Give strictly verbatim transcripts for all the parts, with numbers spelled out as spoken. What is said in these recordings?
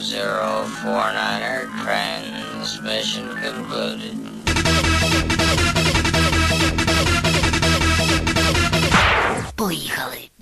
zero four niner, transmission concluded. Поїхали.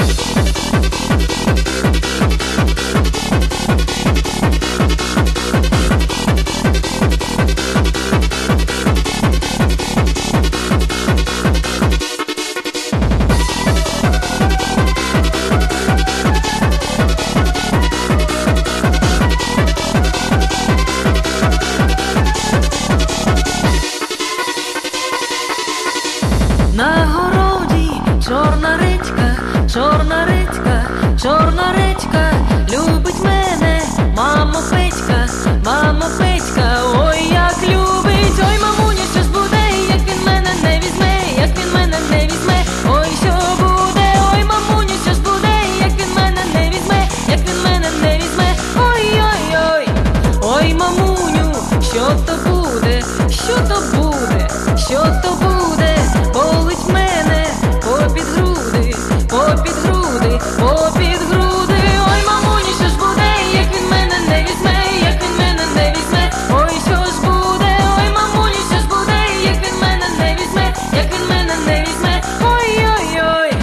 На городі чорна редька, чорна редька, чорна редька, любить мене, мамо Петька, мамо Петька, ой, як любить, ой, мамуня, що ж буде, як він мене не візьме, як він мене не візьме, ой, що буде, ой, мамуня, що ж буде, як він мене не візьме, як він мене не візьме, ой, ой, ой, ой, мамуню, що то буде, що то буде, що то буде, болить мене попід груди, попід груди, попід груди, ой, мамуні, що ж буде, як він мене не візьме, як він мене не візьме, ой, що ж буде, ой, мамуні, що ж буде, як він мене не візьме, як він мене не візьме, ой, ой, ой.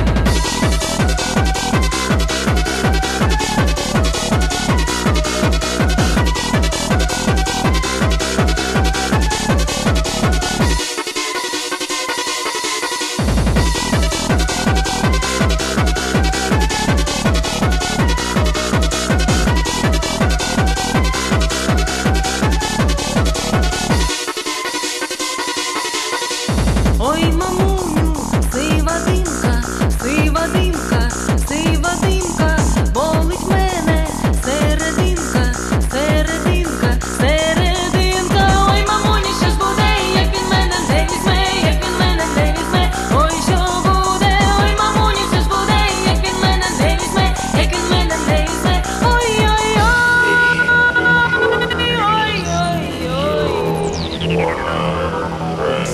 Ой, мамуню, сива димка, сива димка, сива димка, болить мене серединка, серединка, серединка, ой, мамуня, що ж буде, як він мене не візьме, як він мене не візьме, ой, що буде, ой, мамуня, що ж буде, як він мене не візьме, як він мене не візьме, ой, ой, ой, ой, ой, ой.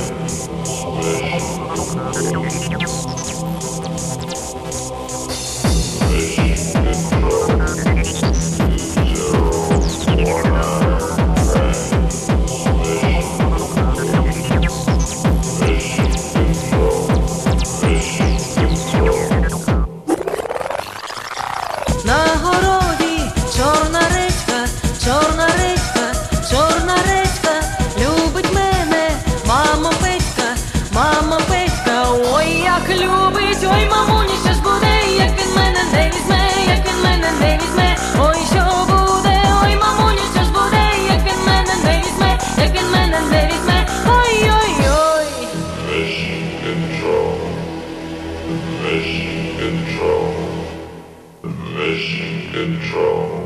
На городі чорна редька, чорна редька, чорна редька, любить мене, мамо Петька, мамо Петька, ой, як любить, ой, мамуні, що ж буде, як він мене не візьме, як він мене не візьме, ой, що буде, ой, мамуні, що ж буде, як він мене не візьме, як він мене не візьме, ой, ой, ой. Mission control. Mission control.